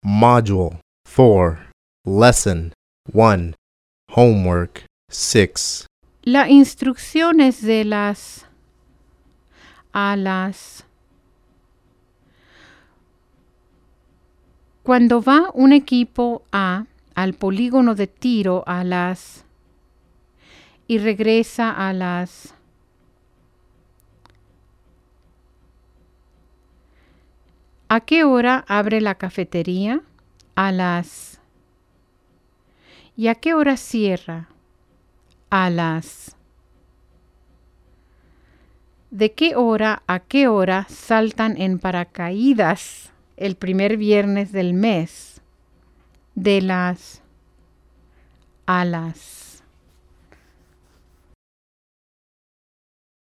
Module 4, Lesson 1, Homework 6. La instrucción es de las a las. Cuando va un equipo al polígono de tiro a las y regresa a las. ¿A qué hora abre la cafetería? A las. ¿Y a qué hora cierra? A las. ¿De qué hora a qué hora saltan en paracaídas el primer viernes del mes? De las a las.